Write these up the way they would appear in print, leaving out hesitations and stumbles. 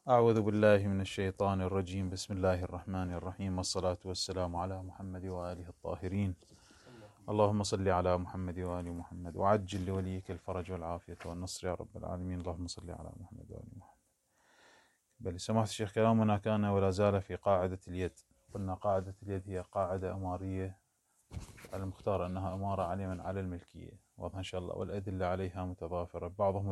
أعوذ بالله من الشيطان الرجيم. بسم الله الرحمن الرحيم، والصلاة والسلام على محمد وآله الطاهرين. اللهم صل على محمد وآل محمد، وعجل لوليك الفرج والعافية والنصر يا رب العالمين. اللهم صل على محمد وآل محمد. بل سماحة الشيخ، كلامنا كان ولا زال في قاعدة اليد. قلنا قاعدة اليد هي قاعدة أمارية، المختار أنها أمارة علما على الملكية، واضح إن شاء الله، والأدلة عليها متضافرة. بعضهم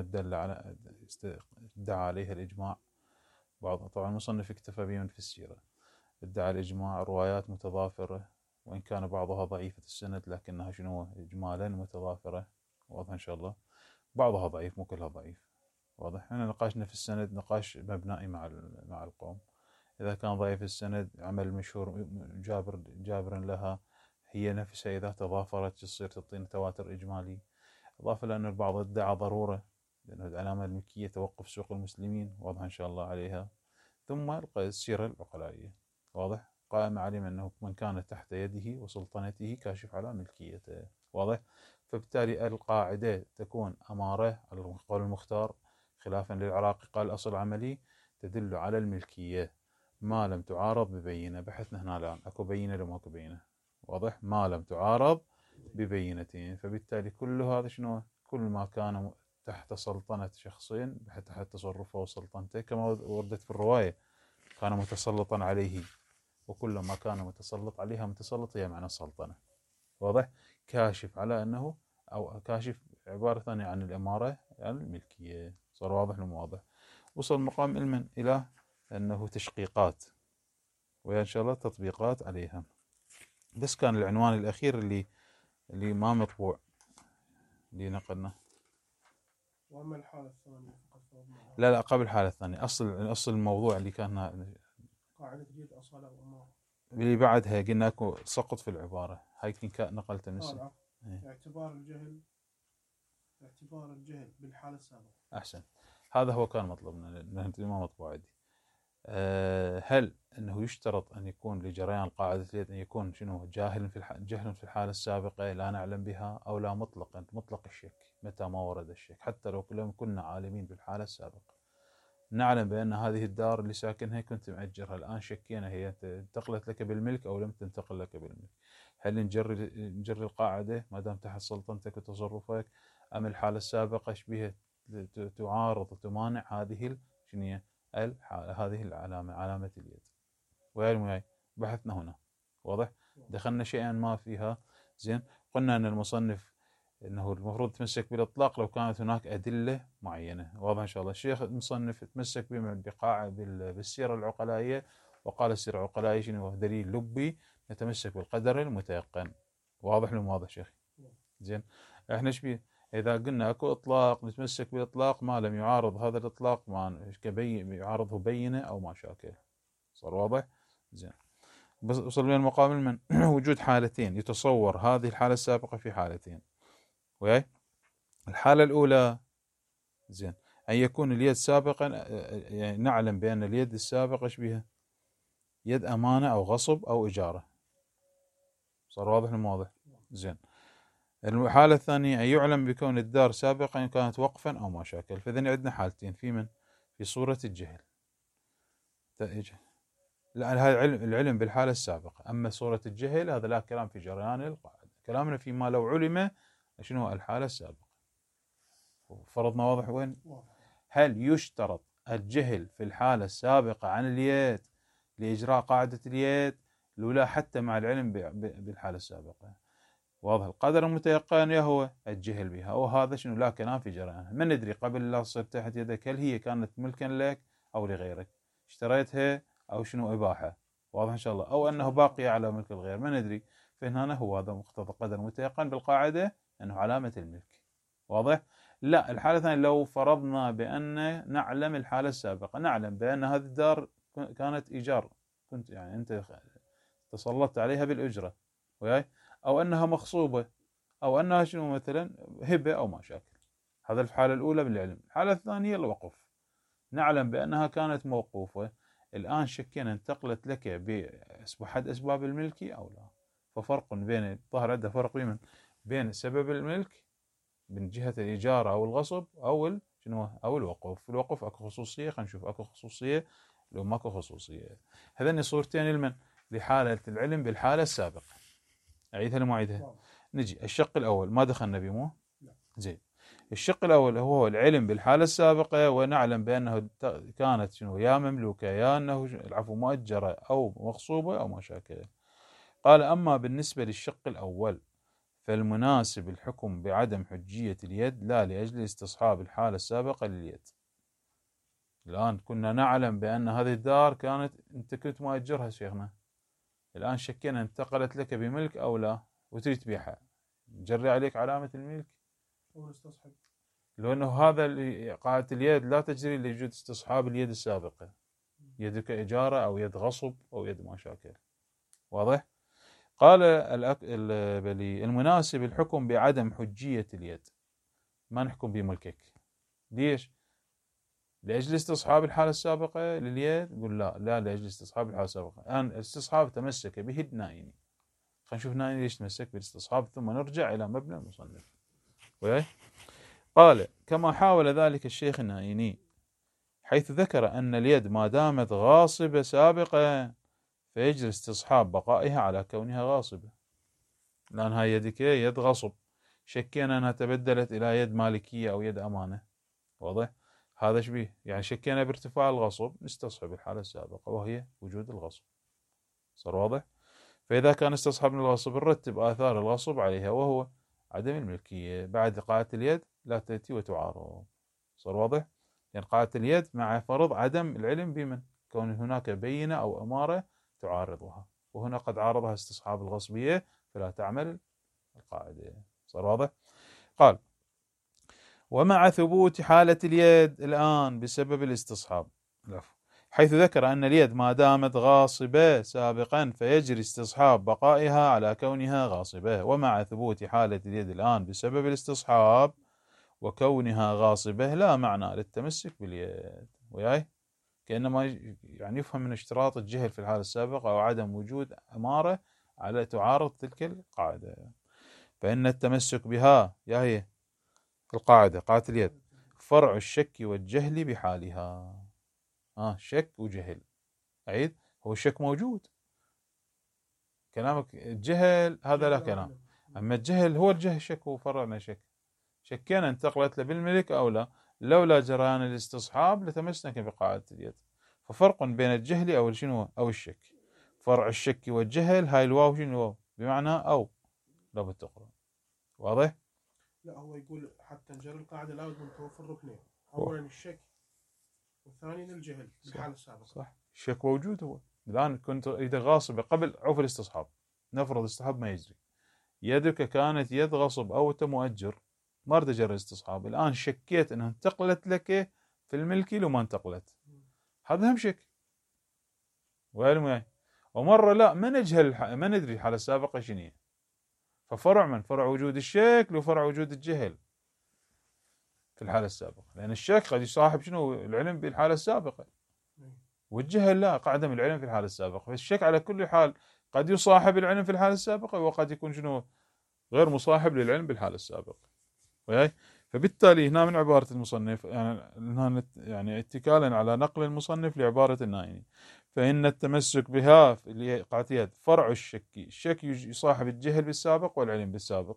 ادعى عليها الإجماع، بعض طبعا المصنف اكتفى بمن في السيرة. ادعى الإجماع، روايات متضافرة، وإن كان بعضها ضعيفة السند لكنها شنو إجمالا متضافرة، واضح إن شاء الله. بعضها ضعيف، مو كلها ضعيف، واضح. احنا نقاشنا في السند نقاش مبنائي مع القوم. إذا كان ضعيف السند، عمل مشهور جابر لها، هي نفسها إذا تضافرت تصير تعطينا تواتر إجمالي. إضافة لأن البعض ادعى ضرورة، لأن العلامة المكية توقف سوق المسلمين، واضح إن شاء الله عليها. ثم السيرة العقلائية، واضح. قائم علم أنه من كان تحت يده وسلطنته كاشف على ملكيته، واضح. فبالتالي القاعدة تكون أمارة على القول المختار، خلافا للعراقي قال أصل عملي تدل على الملكية ما لم تعارض ببينة. بحثنا هنا الآن أكو بينة لو ماكو بينة، واضح، ما لم تعارض ببينتين. فبالتالي كل هذا شنو؟ كل ما كان تحت سلطنة شخصين، تحت تصرفه وسلطنته، كما وردت في الرواية كان متسلطا عليه، وكل ما كان متسلط عليها متسلط هي معنى السلطنة، واضح. كاشف على أنه، أو كاشف عبارة ثانية عن الإمارة، يعني الملكية. صار واضح لو واضح؟ وصل مقام علما إلى أنه تشقيقات، وإن شاء الله تطبيقات عليها. بس كان العنوان الأخير اللي ما مطبوع، اللي نقلنا. وأما الحالة الثانية لا قبل الحالة الثانية، أصل الموضوع اللي كان قاعدة جيد أصالة وأمارة اللي بعدها قلنا اكو سقط في العبارة، هاي نقلت نفسه. اعتبار الجهل بالحالة السابقة. أحسن، هذا هو كان مطلبنا، ما مطبوع عندي. هل أنه يشترط أن يكون لجريان قاعدة اليد أن يكون شنو جهل في الحالة السابقة لا نعلم بها، أو لا مطلق الشك متى ما ورد الشك، حتى لو كنا عالمين بالحالة السابقة، نعلم بأن هذه الدار اللي ساكنها كنت مأجرها، الآن شكينا هي انتقلت لك بالملك أو لم تنتقل لك بالملك. هل نجري القاعدة ما دام تحت سلطنتك وتصرفك، أم الحالة السابقة بها تعارض وتمانع هذه هذه العلامة، علامة اليد. وهي بحثنا هنا، واضح. دخلنا شيئا ما فيها، زين. قلنا أن المصنف انه المفروض يتمسك بالاطلاق لو كانت هناك ادله معينه، واضح ان شاء الله. الشيخ المصنف يتمسك بالسيره العقلائيه، وقال السيره العقلائيه شنو هو دليل لبي، نتمسك بالقدر المتيقن، واضح لو واضح شيخي؟ زين. احنا ايش بيه؟ اذا قلنا اكو اطلاق نتمسك بالاطلاق ما لم يعارض هذا الاطلاق ما يعارضه بينه او ما شاكل. صار واضح؟ زين. بس وصل بين المقابل من وجود حالتين، يتصور هذه الحاله السابقه في حالتين، وياي. الحالة الأولى، زين، أن يكون اليد سابقا، يعني نعلم بأن اليد السابقة إيش بها؟ يد أمانة أو غصب أو إجارة. صار واضح الموضوع؟ زين. الحالة الثانية أن يعلم بكون الدار سابقا كانت وقفا أو ما شاكل. فإذن عندنا حالتين، في صورة الجهل. لا، هذا العلم بالحالة السابقة. أما صورة الجهل هذا لا كلام في جريان القاعدة، كلامنا فيما لو علم شنو الحالة السابقة. فرضنا واضح وين؟ هل يشترط الجهل في الحالة السابقة عن اليد لإجراء قاعدة اليد، لولا حتى مع العلم بالحالة السابقة؟ واضح. القدر المتيقن هو الجهل بها، وهذا شنو لا كلام في جريانها. ما ندري قبل لا تصير تحت يدك هل هي كانت ملكا لك أو لغيرك، اشتريتها أو شنو إباحة، واضح إن شاء الله، أو أنه باقي على ملك الغير، ما ندري. فهنا هو هذا مقتضى قدر متيقن بالقاعدة، أنه علامة الملك، واضح. لا، الحالة الثانية لو فرضنا بأن نعلم الحالة السابقة، نعلم بأن هذه الدار كانت إيجار، كنت يعني أنت تسلطت عليها بالأجرة، وياي، أو أنها مغصوبة، أو أنها شنو مثلا هبة أو ما شاكل. هذا الحالة الأولى بالعلم. الحالة الثانية الوقف، نعلم بأنها كانت موقوفة، الآن شكينا انتقلت لك بأحد أسباب الملك أو لا. ففرق بين ظهر عندنا فرق بين سبب الملك من جهة الإجارة أو الغصب أو شنو أو الوقف. الوقف أكو خصوصية، خلينا نشوف أكو خصوصية لو ماكو خصوصية. هذين صورتين لمن؟ لحالة العلم بالحالة السابقة. أعيدها لما أعيدها؟ نجي الشق الأول ما دخلنا به مو؟ زين. الشق الأول هو العلم بالحالة السابقة، ونعلم بأنه كانت شنو يا مملوكة يا أنه العفو مؤجرة أو مغصوبة أو ما شاكل. قال أما بالنسبة للشق الأول فالمناسب الحكم بعدم حجية اليد لا لأجل استصحاب الحالة السابقة لليد. الآن كنا نعلم بأن هذه الدار كانت أنت كنت مؤجرها شيخنا، الآن شكينا انتقلت لك بملك أو لا وتريد تبيعها، نجري عليك علامة الملك أو نستصحب، لأنه هذا قاعدة اليد لا تجري لوجود استصحاب اليد السابقة، يدك إجارة أو يد غصب أو يد ما شاكل. واضح؟ قال المناسب الحكم بعدم حجية اليد، ما نحكم بملكك. ليش؟ لأجل استصحاب الحالة السابقة لليد؟ قل لا لأجل استصحاب الحالة السابقة. الآن الاستصحاب تمسك به النائني، خلينا نشوف نائني ليش تمسك بالاستصحاب ثم نرجع إلى مبنى المصنف. وياي؟ قال كما حاول ذلك الشيخ النائني حيث ذكر أن اليد ما دامت غاصبة سابقة فيجري استصحاب بقائها على كونها غاصبة. لأن هاي يدك يد غصب، شكينا أنها تبدلت إلى يد مالكية أو يد أمانة. واضح؟ هذا شبيه يعني شكينا بارتفاع الغصب نستصحب الحالة السابقة وهي وجود الغصب. صار واضح؟ فإذا كان استصحبنا الغصب نرتب آثار الغصب عليها وهو عدم الملكية. بعد قاعدة اليد لا تأتي وتعارض. صار واضح؟ يعني قاعدة اليد مع فرض عدم العلم بمن؟ كون هناك بينة أو أمارة تعارضها، وهنا قد عارضها استصحاب الغصبية فلا تعمل القاعدة. صار واضح؟ قال ومع ثبوت حالة اليد الآن بسبب الاستصحاب حيث ذكر أن اليد ما دامت غاصبة سابقا فيجري استصحاب بقائها على كونها غاصبة. ومع ثبوت حالة اليد الآن بسبب الاستصحاب وكونها غاصبة لا معنى للتمسك باليد. وياي؟ كأنما يعني يفهم من اشتراط الجهل في الحالة السابقة أو عدم وجود أمارة على تعارض تلك القاعدة، فإن التمسك بها هي القاعدة قاعدة اليد فرع الشك والجهل بحالها. شك وجهل. أعيد؟ هو الشك موجود، كلامك الجهل هذا لا كلام. أما الجهل هو الجهل شك وفرعنا شك، شكينا انتقلت له بالملك أو لا، لولا جريان الاستصحاب لتمسك بقاعدة اليد. ففرق بين الجهل أو شنو أو الشك. فرع الشك والجهل هاي الواو شنو واو بمعنى أو لابد تقرأ. واضح؟ لا هو يقول حتى نجري القاعدة لابد من توفر ركنين، أولا الشك والثاني الجهل بالحالة السابقة. صح، الشك موجود. هو الآن كنت إذا غاصبة قبل عوف الاستصحاب، نفرض الاستصحاب ما يجري، يدك كانت يد غصب أو أنت مؤجر ما رد أجري الاستصحاب، الآن شكيت أنها انتقلت لك في الملكي لو ما انتقلت، هذا هم شك. وياي؟ ومرة لا ما نجهل ما ندري الحالة السابقة شنو، ففرع من فرع وجود الشك وفرع وجود الجهل في الحالة السابقة، لأن الشك قد يصاحب شنو العلم بالحالة السابقة، والجهل لا عدم العلم في الحالة السابقة. فالشك على كل حال قد يصاحب العلم في الحالة السابقة وقد يكون شنو غير مصاحب للعلم بالحالة السابقة. وياي؟ فبالتالي هنا من عبارة المصنف يعني اتكالا على نقل المصنف لعبارة النائني فإن التمسك بها اللي قاعدة اليد فرع الشك، الشك يصاحب الجهل بالسابق والعلم بالسابق.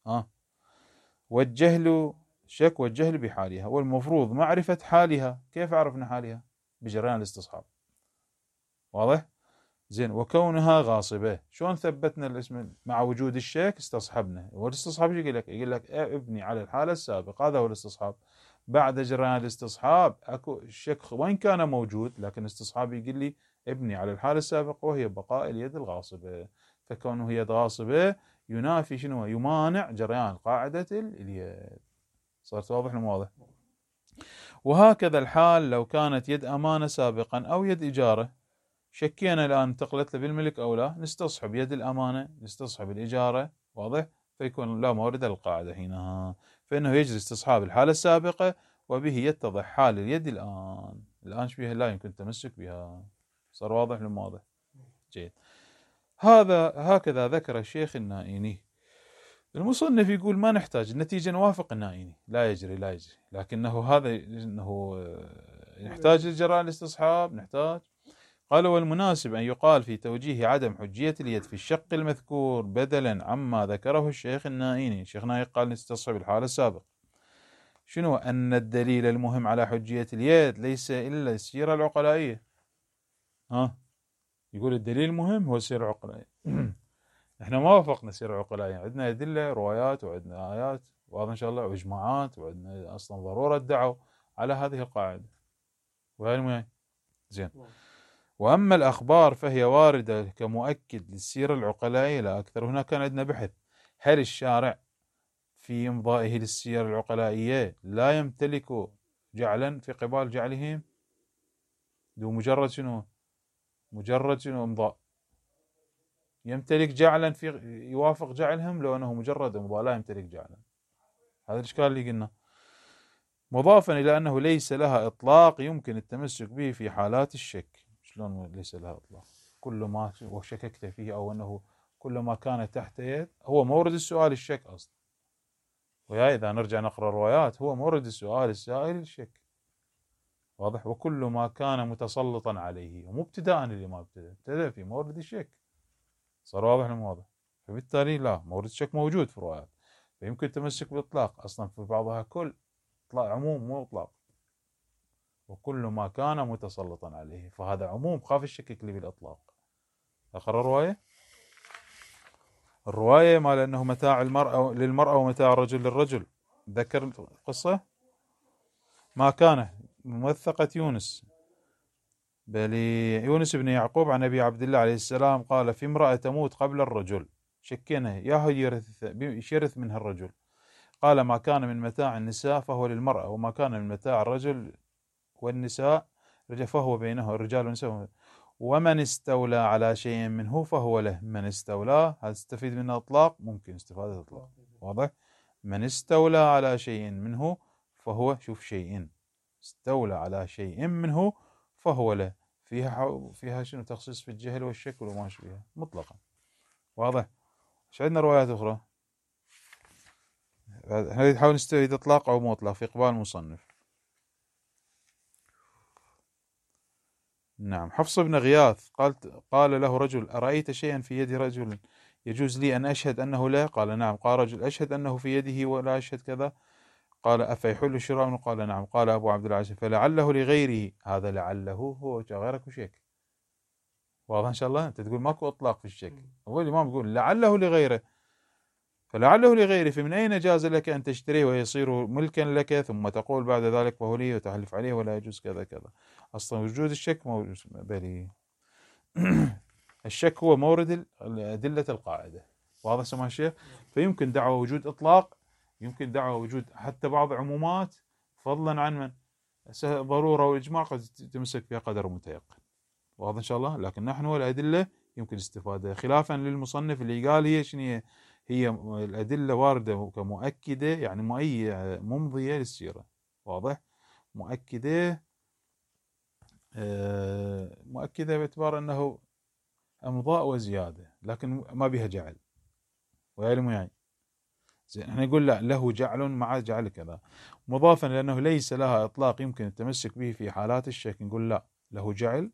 والجهل شك والجهل بحالها، والمفروض معرفة حالها. كيف عرفنا حالها؟ بجريان الاستصحاب. واضح؟ زين. وكونها غاصبة شلون ثبتنا الاسم؟ مع وجود الشك استصحبنا. والاستصحاب يقول لك ابني على الحالة السابقة، هذا هو الاستصحاب. بعد جريان الاستصحاب اكو الشك وين كان موجود، لكن استصحاب يقول لي ابني على الحالة السابقة وهي بقاء اليد الغاصبة. فكونه هي غاصبة ينافي شنو؟ يمانع جريان قاعدة اليد. صارت واضح ولا واضح؟ وهكذا الحال لو كانت يد أمانة سابقا أو يد إجارة، شكينا الآن انتقلت له بالملك أو لا، نستصحب يد الأمانة نستصحب الإجارة. واضح؟ فيكون لا مورد للقاعدة حينها، فإنه يجري استصحاب الحالة السابقة وبه يتضح حال اليد الآن شبيها لا يمكن التمسك بها. صار واضح ولا واضح؟ جيد. هكذا ذكر الشيخ النائني المصنف يقول ما نحتاج، النتيجة نوافق النائيني، لا يجري، لكنه هذا انه نحتاج للجراء الاستصحاب، نحتاج. قال والمناسب أن يقال في توجيه عدم حجية اليد في الشق المذكور بدلا عما ذكره الشيخ النائيني. الشيخ النائيني قال نستصحب الحالة السابقة، شنو؟ أن الدليل المهم على حجية اليد ليس إلا السيرة العقلائية. يقول الدليل المهم هو السيرة العقلائية. احنا ما وافقنا السيرة العقلائية، عندنا أدلة، روايات، وعندنا آيات، وهذا إن شاء الله، وإجماعات، وعندنا أصلا ضرورة الدعوة على هذه القاعدة، وهي المهم. زين. وأما الأخبار فهي واردة كمؤكد للسيرة العقلائية لا أكثر. هنا كان عندنا بحث، هل الشارع في إمضائه للسيرة العقلائية لا يمتلك جعلا في قبال جعلهم؟ دو مجرد شنو؟ مجرد شنو؟ إمضاء. يمتلك جعلا في يوافق جعلهم، لو أنه مجرد إمضاء لا يمتلك جعلا. هذا الإشكال اللي قلنا. مضافا إلى أنه ليس لها إطلاق يمكن التمسك به في حالات الشك. شلون ليس لها إطلاق؟ كل ما وشككت فيه، أو أنه كل ما كان تحت يد، هو مورد السؤال الشك أصلا. ويا إذا نرجع نقرأ الروايات، هو مورد السؤال السائل الشك، واضح. وكل ما كان متسلطا عليه، ومبتدأ اللي ما ابتدأ في مورد الشك، صار واضح الموضوع. فبالتالي لا، مورد الشك موجود في الروايات، فيمكن التمسك بالإطلاق. أصلا في بعضها كل إطلاق، عموم مو إطلاق. وكل ما كان متسلطا عليه، فهذا عموم، خاف الشكك لي بالإطلاق. أقرأ الرواية مال أنه متاع المرأة للمرأة ومتاع الرجل للرجل. ذكر القصة ما كان موثقة يونس، بل يونس بن يعقوب عن أبي عبد الله عليه السلام قال في امرأة تموت قبل الرجل، شكينا ياهو يشرث منها الرجل. قال ما كان من متاع النساء فهو للمرأة، وما كان من متاع الرجل والنساء فهو بينه الرجال والنساء. ومن استولى على شيء منه فهو له. من استولى، هل تستفيد منه إطلاق؟ ممكن استفادة إطلاق، واضح. من استولى على شيء منه فهو، شوف، شيء استولى على شيء منه فهو له. فيها شنو؟ تخصيص في الجهل والشك وما شبهه مطلقا، واضح. ايش عندنا روايات أخرى؟ احنا نحاول نستفيد إطلاق أو مطلق في إقبال المصنف. نعم. حفص بن غياث قال له رجل أرأيت شيئا في يد رجل يجوز لي أن أشهد أنه لا؟ قال نعم. قال رجل أشهد أنه في يده ولا أشهد كذا؟ قال أفيحل شراء منه؟ قال نعم. قال أبو عبد العزيز فلعله لغيره. هذا لعله هو غيرك وشك، واضح إن شاء الله. أنت تقول ماكو إطلاق في الشك، هو الإمام يقول لعله لغيره، فلعله لغيره، فمن أين جاز لك أن تشتريه ويصير ملكا لك ثم تقول بعد ذلك فهو لي وتحلف عليه ولا يجوز كذا كذا؟ أصلا وجود الشك موجود بلي. الشك هو مورد أدلة القاعدة، واضح سماحة الشيخ. فيمكن دعوى وجود إطلاق، يمكن دعوى وجود حتى بعض عمومات، فضلا عن من ضرورة والإجماع قد تمسك فيها قدر متيقن، واضح إن شاء الله. لكن نحن الأدلة يمكن استفادة، خلافا للمصنف اللي قال هي شنو هي الأدلة واردة كمؤكدة، يعني ممضية للسيرة، واضح. مؤكدة مؤكدة باعتبار أنه امضاء وزياده، لكن ما بها جعل، ويعلم يعني. زين، احنا نقول لا، له جعل مع جعل كذا، مضافا لانه ليس لها اطلاق يمكن التمسك به في حالات الشك، نقول لا، له جعل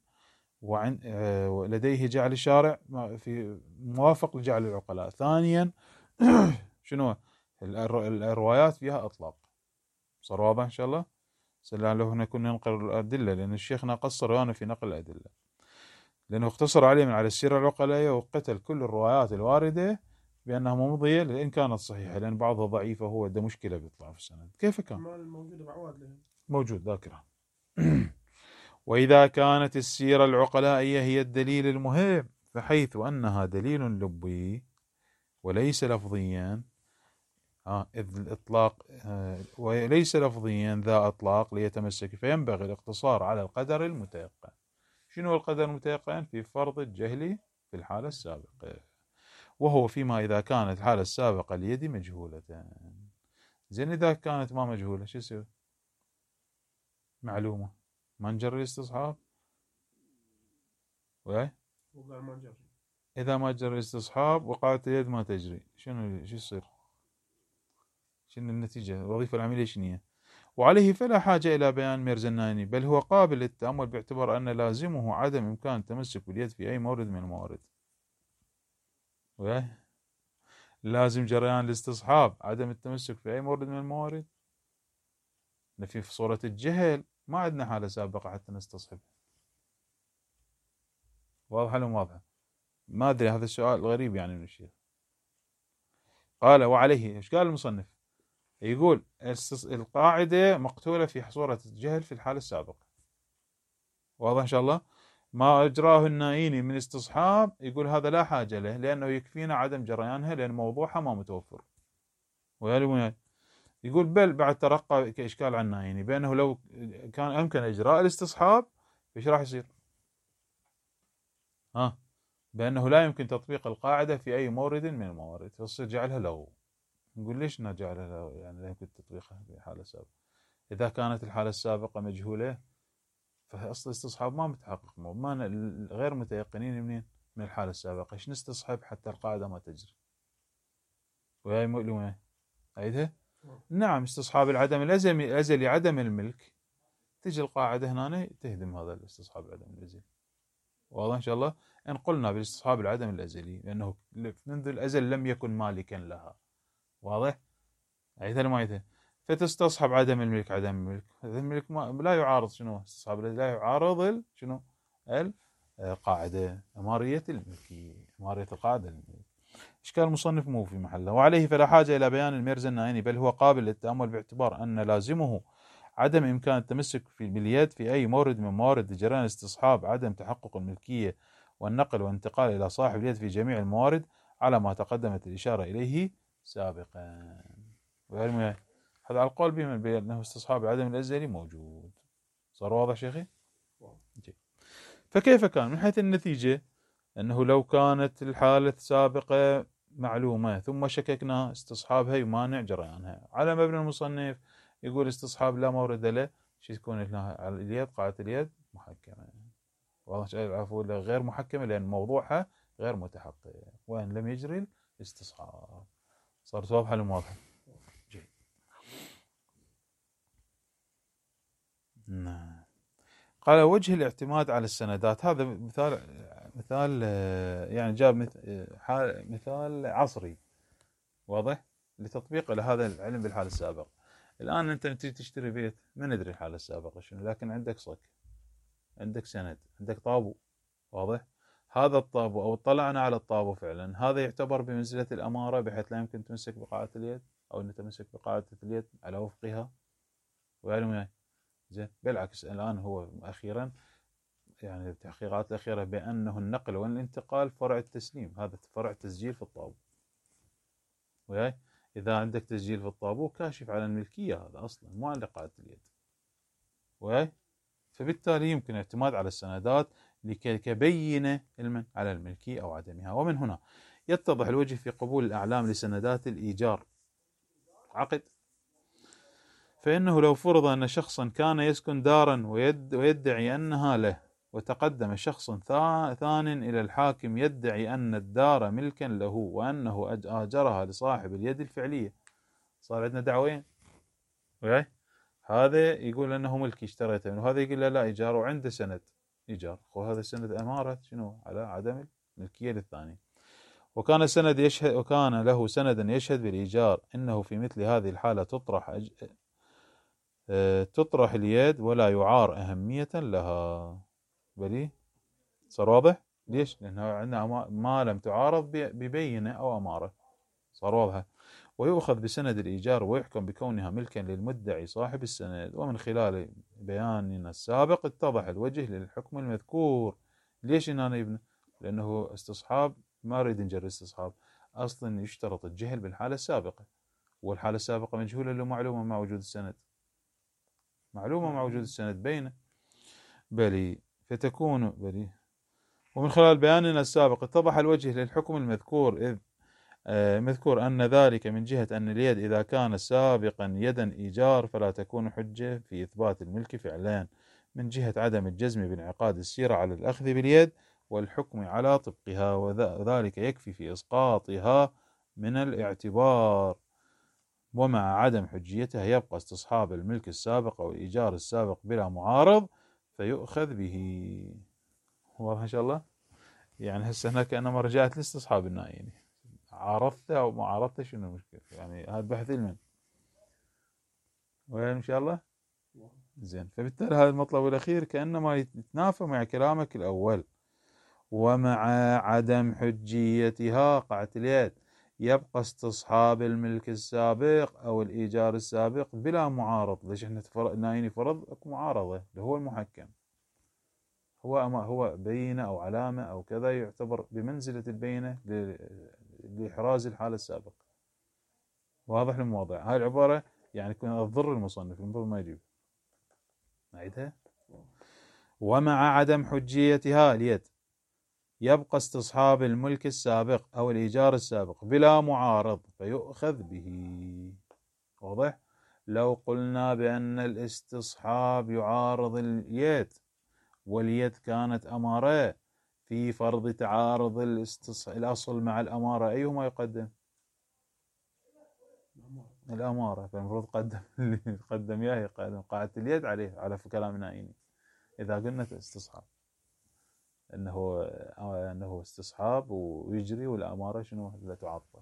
ولديه جعل الشارع في موافق لجعل العقلاء. ثانيا شنو؟ الروايات فيها اطلاق. صار واضح ان شاء الله. لعله هنا كنا ننقل الادله، لان الشيخنا قصر وانا في نقل الادله، لأنه اقتصر عليه من على السيرة العقلائية، وقتل كل الروايات الواردة بأنها ممضية لأن كانت صحيحة، لأن بعضها ضعيفة، هو ده مشكلة بيطلع في السند. كيف كان موجود ذاكرة. وإذا كانت السيرة العقلائية هي الدليل المهم، فحيث أنها دليل لبي وليس لفظيا، إذ الإطلاق وليس لفظيا ذا إطلاق ليتمسك، فينبغي الاقتصار على القدر المتيقن. شنو القدر المتيقن؟ في فرض الجهل في الحالة السابقة، وهو فيما إذا كانت الحالة السابقة اليد مجهولة. زين، إذا كانت ما مجهولة شو يصير؟ معلومة، ما نجري الاستصحاب. إذا ما جرى الاستصحاب وقعت اليد ما تجري، شو يصير؟ شنو النتيجة الوظيفة العملية شنو هي؟ وعليه فلا حاجة إلى بيان ميرزا النايني، بل هو قابل للتأمل باعتبار أن لازمه عدم إمكان التمسك باليد في أي مورد من الموارد. لازم جريان الاستصحاب عدم التمسك في أي مورد من الموارد. في صورة الجهل ما عندنا حالة سابقة حتى نستصحب. واضحة ولا واضحة؟ ما أدري، هذا السؤال غريب يعني من الشيخ. قال وعليه، إيش قال المصنف؟ يقول القاعدة مقتولة في صورة الجهل في الحالة السابقة. واضح إن شاء الله؟ ما أجراه النائيني من استصحاب يقول هذا لا حاجة له، لأنه يكفينا عدم جريانها لأن موضوعها ما متوفر. يقول بل بعد ترقى كإشكال عن النائيني بأنه لو كان أمكن إجراء الاستصحاب إيش راح يصير؟ بأنه لا يمكن تطبيق القاعدة في أي مورد من الموارد، فتصير جعلها له. نقول ليش نجعلها له؟ يعني لا يمكن تطبيقها في الحالة السابقة. إذا كانت الحالة السابقة مجهولة فأصل الاستصحاب ما متحقق، ما غير متيقنين من الحالة السابقة، إيش نستصحب حتى القاعدة ما تجري؟ وهي مؤلمة. أيدها؟ نعم، استصحاب العدم الأزلي عدم الملك، تجي القاعدة هنا تهدم هذا الاستصحاب العدم الأزلي. واضح إن شاء الله؟ إن قلنا بالاستصحاب العدم الأزلي لأنه منذ الأزل لم يكن مالكا لها. واضح؟ أيدها ما أيدها؟ فتستصحب عدم الملك. عدم الملك، الملك لا يعارض شنو؟ استصحاب لا يعارض شنو؟ القاعدة أمارية الملكية، أمارية القاعدة الملكية. إشكال المصنف مو في محله. وعليه فلا حاجة إلى بيان الميرزا النائيني، بل هو قابل للتأمل باعتبار أن لازمه عدم إمكان التمسك باليد في أي مورد من موارد جريان الاستصحاب، عدم تحقق الملكية والنقل والانتقال إلى صاحب اليد في جميع الموارد على ما تقدمت الإشارة إليه سابقا. هذا على القول بأنه استصحاب العدم الأزلي موجود. صار واضح شيخي؟ فكيف كان من حيث النتيجة؟ أنه لو كانت الحالة السابقة معلومة ثم شككنا استصحابها يمانع جريانها، على مبنى المصنف يقول استصحاب لا مورد له، شو تكون على اليد قاعدة اليد محكمة. واضح؟ عفوا غير محكمة لأن موضوعها غير متحقق وإن لم يجري الاستصحاب. صارت واضحة ولا واضحة؟ جيد. نعم. قال وجه الاعتماد على السندات، هذا مثال يعني جاب مثال عصري واضح لتطبيق لهذا العلم بالحالة السابقة. الآن أنت تجي تشتري بيت ما ندري الحالة السابقة شنو، لكن عندك صك، عندك سند، عندك طابو. واضح؟ هذا الطابو أو اطلعنا على الطابو فعلا، هذا يعتبر بمنزلة الأمارة بحيث لا يمكن تمسك بقاعدة اليد أو نتمسك بقاعدة اليد على وفقها. ويعني زين بالعكس الآن هو أخيرا يعني التحقيقات الأخيرة بأنه النقل والانتقال فرع التسليم، هذا فرع تسجيل في الطابو. وياي إذا عندك تسجيل في الطابو كاشف على الملكية، هذا أصلا مو على قاعدة اليد. وياي فبالتالي يمكن الاعتماد على السندات لكي كبينة علما على الملكية أو عدمها. ومن هنا يتضح الوجه في قبول الأعلام لسندات الإيجار عقد. فإنه لو فرض أن شخصا كان يسكن دارا ويدعي أنها له، وتقدم شخص ثان إلى الحاكم يدعي أن الدار ملكا له وأنه آجرها لصاحب اليد الفعلية، صار عندنا دعوين. هذا يقول أنه ملكي اشتريته، وهذا يقول لا إيجار، وعنده سند إيجار، وهذا السند أمارة شنو على عدم الملكية للثاني. وكان السند يشهد، وكان له سندا يشهد بالإيجار، إنه في مثل هذه الحالة تطرح اليد ولا يعار أهمية لها. بلي صار واضح؟ ليش؟ لأنه عندنا ما لم تعارض ببينة أو أمارة. صار واضح؟ ويؤخذ بسند الإيجار ويحكم بكونها ملكا للمدعي صاحب السند. ومن خلال بياننا السابق اتضح الوجه للحكم المذكور. ليش هنا يبنى؟ لأنه استصحاب ما أريد نجري استصحاب، أصلا يشترط الجهل بالحالة السابقة، والحالة السابقة مجهولة له معلومة مع وجود السند، معلومة مع وجود السند بينه. بلي فتكون بلي. ومن خلال بياننا السابق اتضح الوجه للحكم المذكور، إذ مذكور أن ذلك من جهة أن اليد إذا كان سابقا يدا إيجار فلا تكون حجة في إثبات الملك فعليا، من جهة عدم الجزم بانعقاد السيرة على الأخذ باليد والحكم على طبقها، وذلك يكفي في إسقاطها من الاعتبار. ومع عدم حجيتها يبقى استصحاب الملك السابق أو الإيجار السابق بلا معارض فيؤخذ به. واضح إن شاء الله؟ يعني هسه هنا كأنما رجعت لاستصحاب النائين، عارضته أو ما عارضته شنو المشكلة؟ يعني هذا بحث علمي وين إن شاء الله؟ زين، فبالتالي هذا المطلب الأخير كأنما يتنافى مع كلامك الأول. ومع عدم حجيتها قاعة اليد يبقى استصحاب الملك السابق أو الإيجار السابق بلا معارض. ليش احنا نايني فرض اكو معارضة اللي هو المحكم، هو بينة أو علامة أو كذا، يعتبر بمنزلة البينة لإحراز الحالة السابقة. واضح الموضوع؟ هاي العبارة يعني كنا تضر المصنف، المفروض ما يجيب. نعيدها. ومع عدم حجيتها اليد يبقى استصحاب الملك السابق أو الإيجار السابق بلا معارض فيؤخذ به. واضح؟ لو قلنا بأن الاستصحاب يعارض اليد واليد كانت أمارة في فرض تعارض الأصل مع الأمارة، أيهما يقدم؟ الأمارة. فالمفروض قدم ياهي قدم قاعدة اليد عليه على كلام نائني إذا قلنا استصحاب انه استصحاب ويجري والاماره شنو لا تعطل.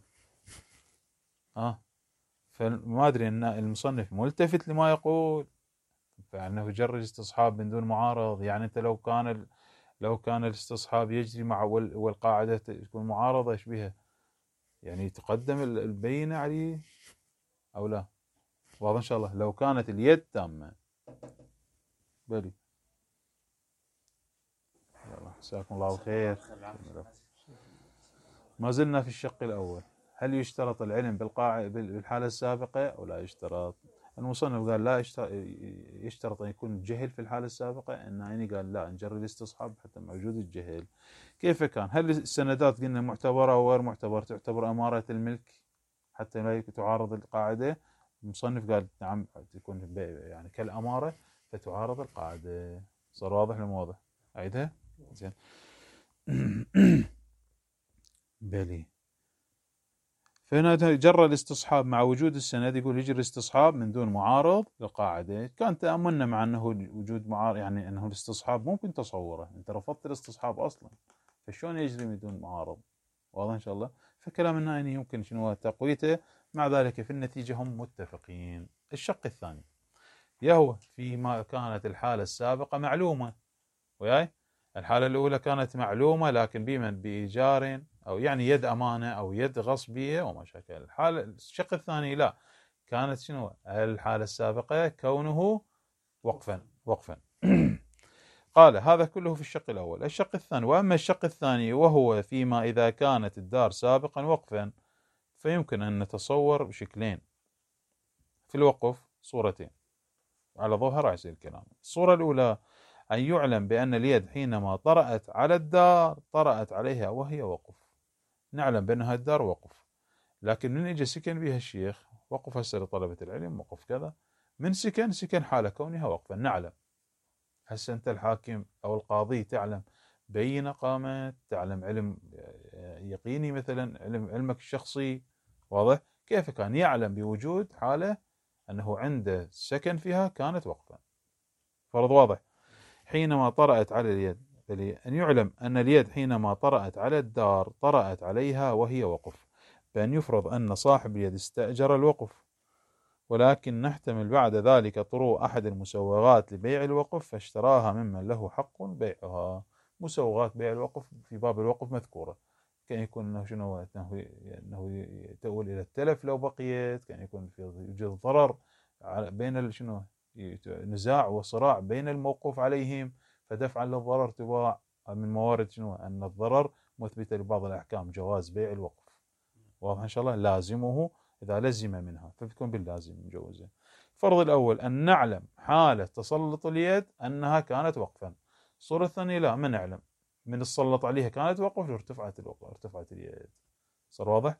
فما ادري ان المصنف ملتفت لما يقول، فانه يجرد استصحاب من دون معارض. يعني انت لو كان الاستصحاب يجري مع والقاعده تكون معارضه، ايش بها؟ يعني تقدم البينه عليه او لا؟ واضح ان شاء الله. لو كانت اليد تامه بلي. يلا جزاكم الله خير. ما زلنا في الشق الأول. هل يشترط العلم بالحالة السابقة أو لا يشترط؟ المصنف قال لا يشترط أن يكون الجهل في الحالة السابقة. النائني قال لا، نجرد الاستصحاب حتى مع وجود الجهل. كيف كان؟ هل السندات قلنا معتبرة أو غير معتبرة؟ تعتبر أمارة الملك حتى لا تعارض القاعدة؟ المصنف قال نعم، تكون يعني كالأمارة فتعارض القاعدة. صار واضح الموضوع؟ أعيدها؟ زين. بلي. فهنا جرى الاستصحاب مع وجود السند، يقول يجري الاستصحاب من دون معارض للقاعدة. كان تأملنا مع أنه وجود معارض، يعني أنه الاستصحاب ممكن تصوره، أنت رفضت الاستصحاب أصلا، فشون يجري من دون معارض؟ واضح إن شاء الله. فكلام النائني يمكن شنو تقويته، مع ذلك في النتيجة هم متفقين. الشق الثاني يهو فيما كانت الحالة السابقة معلومة، وياي الحالة الأولى كانت معلومة لكن بإيجار أو يعني يد أمانة أو يد غصبية وما شابه. الشق الثاني لا، كانت شنو الحالة السابقة؟ كونه وقفا. قال هذا كله في الشق الأول. الشق الثاني، وأما الشق الثاني وهو فيما إذا كانت الدار سابقا وقفا، فيمكن أن نتصور بشكلين في الوقف، صورتين على ظهر رأس الكلام. الصورة الأولى أن يعلم بأن اليد حينما طرأت على الدار طرأت عليها وهي وقف. نعلم بأنها الدار وقف، لكن من إجا سكن بها الشيخ وقف هسه لطلبة العلم، وقف كذا، من سكن حال كونها وقفا. نعلم هسه أنت الحاكم أو القاضي تعلم بينة قامت، تعلم علم يقيني مثلا، علمك الشخصي. واضح؟ كيف كان يعلم بوجود حالة أنه عنده سكن فيها كانت وقفا. فرض واضح. حينما طرأت على اليد، أن يعلم أن اليد حينما طرأت على الدار طرأت عليها وهي وقف، بأن يفرض أن صاحب اليد استأجر الوقف، ولكن نحتمل بعد ذلك طروء أحد المسوغات لبيع الوقف فاشتراها ممن له حق بيعها. مسوغات بيع الوقف في باب الوقف مذكورة، كان يكون أنه شنو أنه تؤول إلى التلف لو بقيت، كان يكون في وجود ضرر بين شنو نزاع وصراع بين الموقوف عليهم، فدفعا للضرر تباع. من موارد شنو أن الضرر مثبتة لبعض الأحكام جواز بيع الوقف. واضح إن شاء الله. لازمه إذا لزم منها فبتكون باللازم مجوزة. الفرض الأول أن نعلم حالة تسلط اليد أنها كانت وقفا. الصورة الثانية لا، ما نعلم، من السلط عليها كانت وقف ارتفعت اليد. صار واضح؟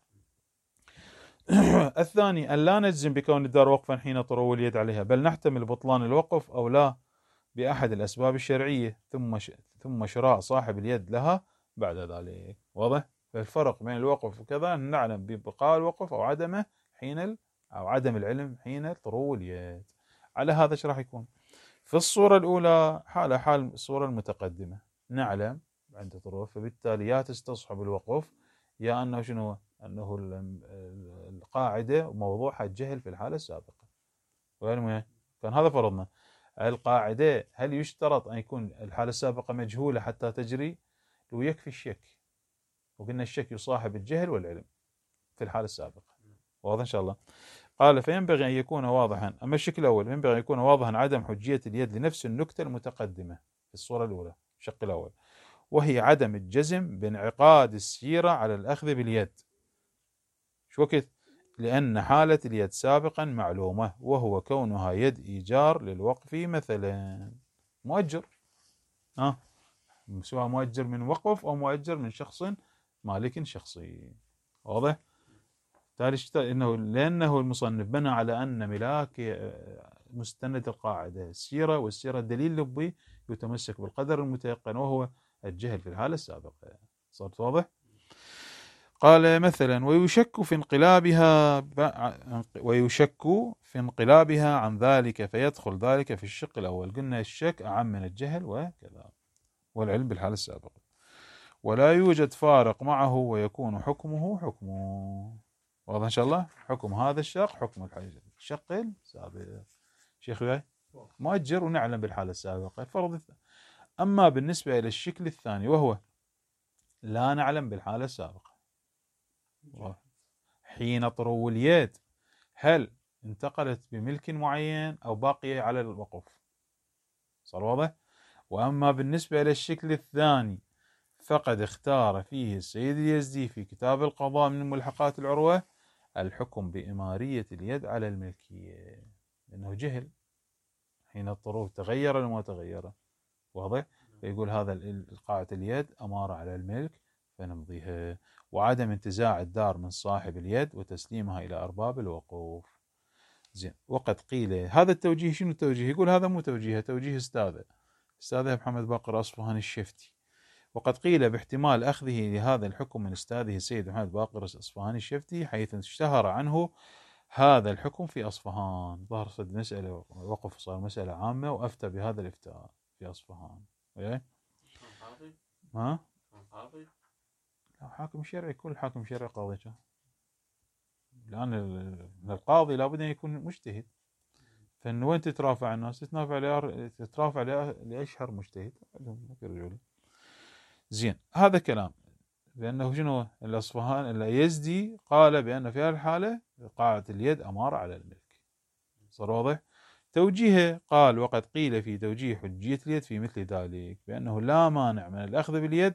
الثاني أن لا نجزم بكون الدار وقفا حين طرو اليد عليها، بل نحتمل بطلان الوقف أو لا بأحد الأسباب الشرعية ثم شراء صاحب اليد لها بعد ذلك. واضح؟ فالفرق بين الوقف وكذا نعلم ببقاء الوقف أو عدمه حين أو عدم العلم حين طرو اليد. على هذا ايش راح يكون؟ في الصورة الأولى حال الصورة المتقدمة، نعلم عند طرو، فبالتالي يا تستصحب الوقف يا أنه شنو؟ أنه القاعدة موضوعها الجهل في الحالة السابقة. كان هذا فرضنا. القاعدة هل يشترط أن يكون الحالة السابقة مجهولة حتى تجري؟ ويكفي الشك، وقلنا الشك يصاحب الجهل والعلم في الحالة السابقة. واضح إن شاء الله؟ قال فينبغي أن يكون واضحا. أما الشكل الأول ينبغي أن يكون واضحا عدم حجية اليد لنفس النكتة المتقدمة في الصورة الأولى، الشق الأول، وهي عدم الجزم بانعقاد السيرة على الأخذ باليد. شو وقت؟ لأن حالة اليد سابقا معلومة، وهو كونها يد إيجار للوقف مثلا. مؤجر، سواء مؤجر من وقف أو مؤجر من شخص مالك شخصي. واضح؟ لأنه المصنف بنى على أن ملاك مستند القاعدة السيرة، والسيرة دليل لبي يتمسك بالقدر المتيقن وهو الجهل في الحالة السابقة. صارت واضح؟ قال مثلا ويشك في انقلابها عن ذلك فيدخل ذلك في الشق الأول. قلنا الشك أعم من الجهل وكذا، والعلم بالحالة السابقة. ولا يوجد فارق معه ويكون حكمه حكمه. واضح إن شاء الله؟ حكم هذا الشق حكم الشق السابق. شيخ وياي مؤجر ونعلم بالحالة السابقة الفرض. أما بالنسبة إلى الشكل الثاني وهو لا نعلم بالحالة السابقة، حين طرو اليد هل انتقلت بملك معين أو باقية على الوقف؟ صار واضح؟ وأما بالنسبة إلى الشكل الثاني فقد اختار فيه السيد اليزدي في كتاب القضاء من ملحقات العروة الحكم بإمارية اليد على الملكية، لأنه جهل حين الطرو تغير ولا تغير. واضح؟ فيقول هذا القاعة اليد أمارة على الملك فنمضيها، وعدم انتزاع الدار من صاحب اليد وتسليمها إلى أرباب الوقوف. زين. وقد قيل هذا التوجيه شنو التوجيه؟ يقول هذا مو توجيه، توجيه أستاذه محمد باقر أصفهاني الشفتي. وقد قيل باحتمال أخذه لهذا الحكم من أستاذه السيد محمد باقر أصفهاني الشفتي، حيث اشتهر عنه هذا الحكم في أصفهان. ظهر صد مسألة وقف صار مسألة عامة وأفتى بهذا الإفتاء في أصفهان. ها؟ لا حاكم شرعي، كل حاكم شرعي قاضي. لأن القاضي لابد أن يكون مجتهد، فإن وين تترافع الناس؟ تترافع لأشهر مجتهد. زين. هذا كلام لأنه شنو الأصفهان اليزدي قال بأن في هذه الحالة قاعدة اليد أمارة على الملك. صار واضح؟ توجيهه قال وقد قيل في توجيه حجية اليد في مثل ذلك بأنه لا مانع من الأخذ باليد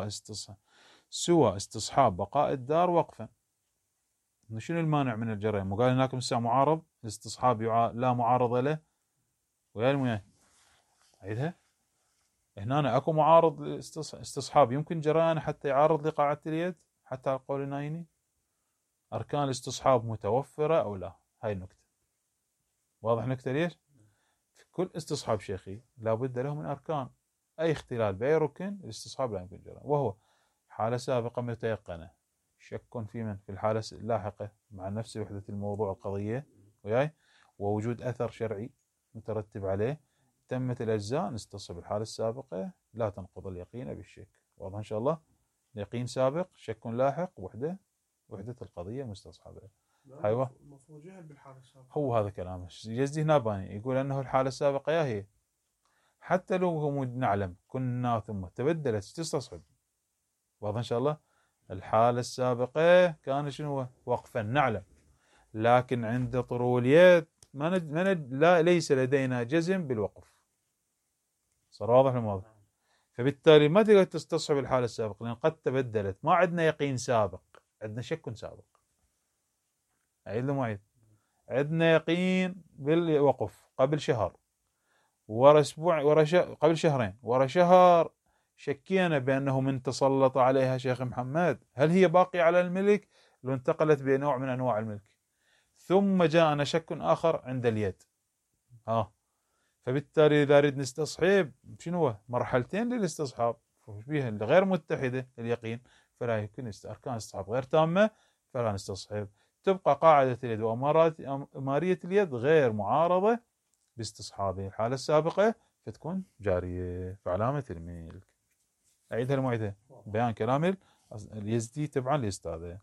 سوى استصحاب بقاء الدار وقفا. شنو المانع من الجريان؟ وقال هناك مساء معارض الاستصحاب لا معارضة له. ويا المياه عيدها هنا اكو معارض استصحاب يمكن جريان حتى يعارض لقاعدة اليد حتى على قول النايني. أركان الاستصحاب متوفرة أو لا؟ هاي النكتة. واضح نكتة ليش؟ في كل استصحاب شيخي لابد له من أركان، أي اختلال بأي ركن الاستصحاب لا يمكن جريان، وهو حالة سابقة متيقنة، شك في من في الحالة اللاحقة مع نفس وحدة الموضوع القضية وياي، ووجود أثر شرعي مترتب عليه، تمت الأجزاء نستصحب الحالة السابقة لا تنقض اليقين بالشك. واضح إن شاء الله؟ يقين سابق شك لاحق وحدة القضية مستصحبة. أيوة المفروض جهل بالحالة السابقة. هو هذا كلامه يزدي هنا باني يقول أنه الحالة السابقة يا هي حتى لو هو نعلم كنا ثم تبدلت تستصحب. واضح إن شاء الله؟ الحالة السابقة كان شنو؟ وقفا نعلم، لكن عند طرو اليد ليس لدينا جزم بالوقف. صار واضح الموضوع؟ فبالتالي ما تقدر تستصحب الحالة السابقة لأن قد تبدلت، ما عندنا يقين سابق، عندنا شك سابق. عيد له معيد، عندنا يقين بالوقف قبل شهر ورا اسبوع قبل شهرين ورا شهر شكينا بأنه من تسلط عليها شيخ محمد هل هي باقية على الملك لو انتقلت بنوع من أنواع الملك، ثم جاءنا شك آخر عند اليد. فبالتالي إذا نريد نستصحب شنو مرحلتين للاستصحاب بها غير متحدة اليقين، فلا يمكن أركان استصحاب غير تامة فلا نستصحب. تبقى قاعدة اليد وإمارية اليد غير معارضة باستصحابه الحالة السابقة، فتكون جارية فعلامة الملك. أعيدها المعيدة، بيان كلام اليزدي تبعا لأستاذه.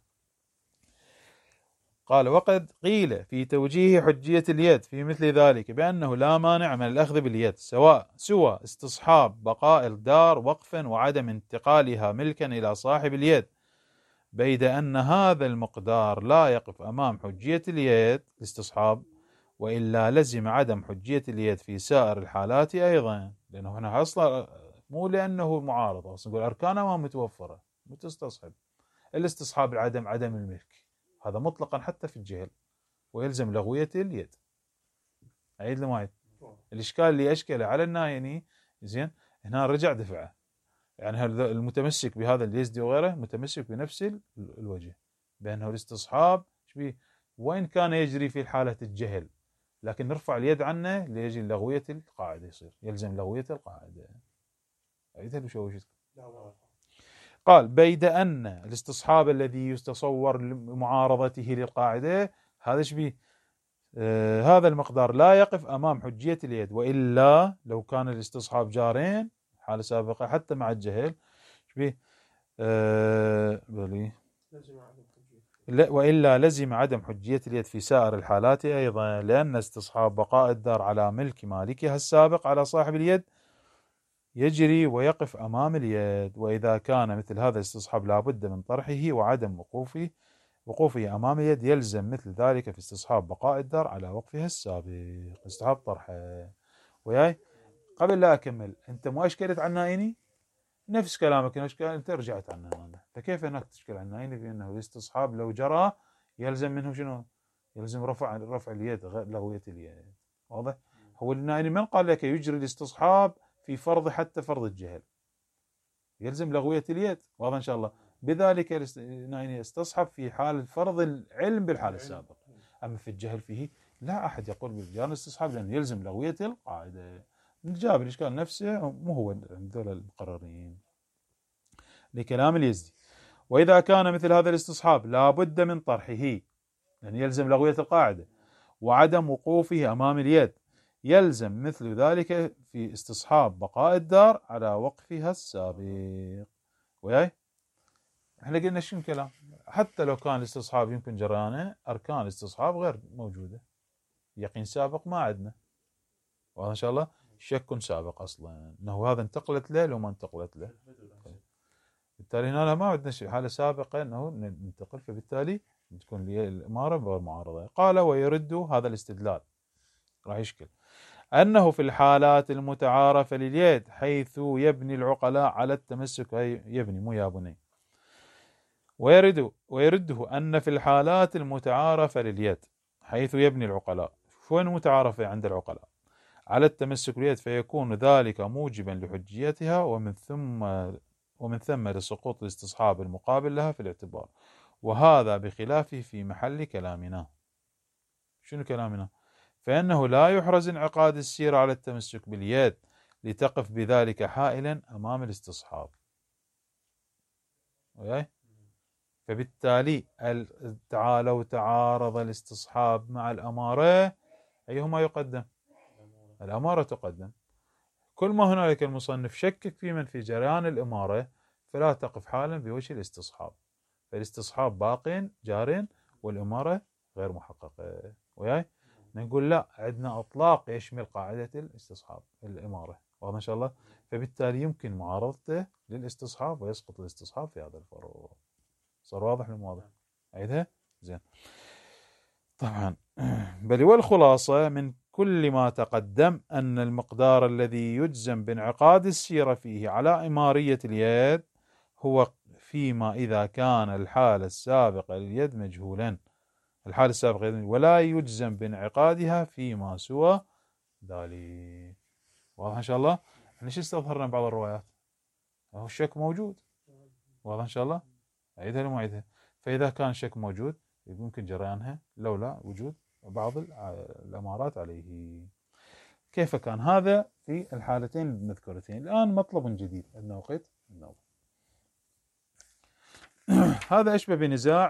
قال: وقد قيل في توجيه حجية اليد في مثل ذلك بأنه لا مانع من الأخذ باليد سوى استصحاب بقاء الدار وقفا وعدم انتقالها ملكا إلى صاحب اليد، بيد أن هذا المقدار لا يقف أمام حجية اليد الاستصحاب، وإلا لزم عدم حجية اليد في سائر الحالات أيضا. لأنه هنا أصلا مو لأنه معارض، أصلا نقول أركانه ما متوفرة متستصحب. الاستصحاب العدم عدم الملك، هذا مطلقا حتى في الجهل، ويلزم لغوية اليد. أعيد لمعيد الإشكال اللي أشكله على النايني، زين هنا رجع دفعه، يعني المتمسك بهذا اليزدي وغيره متمسك بنفس الوجه، بأنه الاستصحاب وين كان يجري في حالة الجهل، لكن نرفع اليد عنه ليجي لغوية القاعدة، يصير يلزم لغوية القاعدة. أعيدها بشوشتكم. قال: بيد أن الاستصحاب الذي يتصور لمعارضته للقاعدة هذا شبيه هذا المقدار لا يقف أمام حجية اليد، وإلا لو كان الاستصحاب جارين حالة سابقة حتى مع الجهل شبيه وإلا لزم عدم حجية اليد في سائر الحالات أيضا، لأن استصحاب بقاء الدار على ملك مالكها السابق على صاحب اليد يجري ويقف أمام اليد، وإذا كان مثل هذا الاستصحاب لا بد من طرحه وعدم وقوفه أمام اليد، يلزم مثل ذلك في استصحاب بقاء الدار على وقفها السابق استصحاب طرحه. وياي قبل لا أكمل، أنت مو أشكلت عن نائني نفس كلامك، أنت رجعت عنه هذا، فكيف هناك تشكل عن نائني بأنه الاستصحاب لو جرى يلزم منه شنو؟ يلزم رفع اليد لغوية اليد. واضح؟ هو النائني من قال لك يجري الاستصحاب في فرض حتى فرض الجهل، يلزم لغوية اليد. واضح إن شاء الله؟ بذلك النائني يستصحب في حال فرض العلم بالحال السابق، أما في الجهل فيه لا أحد يقول بالجهل الاستصحاب لأنه يلزم لغوية القاعدة. نجاب الإشكال نفسه مو هو دول المقررين لكلام اليزدي. وإذا كان مثل هذا الاستصحاب لا بد من طرحه، لأن يلزم لغوية القاعدة، وعدم وقوفه أمام اليد، يلزم مثل ذلك في استصحاب بقاء الدار على وقفها السابق. وياي احنا قلنا شنو كلام، حتى لو كان الاستصحاب يمكن جريانه، أركان الاستصحاب غير موجودة، يقين سابق ما عندنا، وهذا إن شاء الله شك سابق أصلا أنه هذا انتقلت له لو ما انتقلت له، بالتالي هنا ما عندنا شيء حالة سابقة أنه ننتقل، فبالتالي تكون لي الإمارة بغير معارضة. قال: ويرد هذا الاستدلال راح يشكل أنه في الحالات المتعارفة لليد حيث يبني العقلاء على التمسك، يبني مو يا بني، ويرده أن في الحالات المتعارفة لليد حيث يبني العقلاء، وين متعارفة عند العقلاء؟ على التمسك باليد، فيكون ذلك موجبا لحجيتها، ومن ثم لسقوط الاستصحاب المقابل لها في الاعتبار، وهذا بخلافه في محل كلامنا. شنو كلامنا؟ فإنه لا يحرز انعقاد السيرة على التمسك باليد لتقف بذلك حائلا أمام الاستصحاب. فبالتالي لو تعارض الاستصحاب مع الأمارة أيهما يقدم؟ الأمارة تقدم. كل ما هنالك المصنف شكك في من في جريان الإمارة فلا تقف حالا بوجه الاستصحاب، فالاستصحاب باق جار والإمارة غير محققة. وياي نقول لا، عندنا إطلاق يشمل قاعدة الاستصحاب الإمارة، واضح إن شاء الله؟ فبالتالي يمكن معارضته للاستصحاب ويسقط الاستصحاب في هذا الفروع. صار واضح لم واضح؟ أعيدها زين. طبعا بل والخلاصة من كل ما تقدم أن المقدار الذي يجزم بانعقاد السيرة فيه على إمارية اليد هو فيما إذا كان الحالة السابقة لليد مجهولا، الحالة السابقة ولا يجزم بانعقادها فيما سوى ذلك. واضح إن شاء الله؟ احنا شو استظهرنا بعض الروايات؟ هو الشك موجود، واضح إن شاء الله؟ أعيدها لما أعيدها. فإذا كان الشك موجود يمكن جريانها لولا وجود بعض الأمارات عليه. كيف كان هذا في الحالتين المذكورتين؟ الآن مطلب جديد عندنا وقت. هذا أشبه بنزاع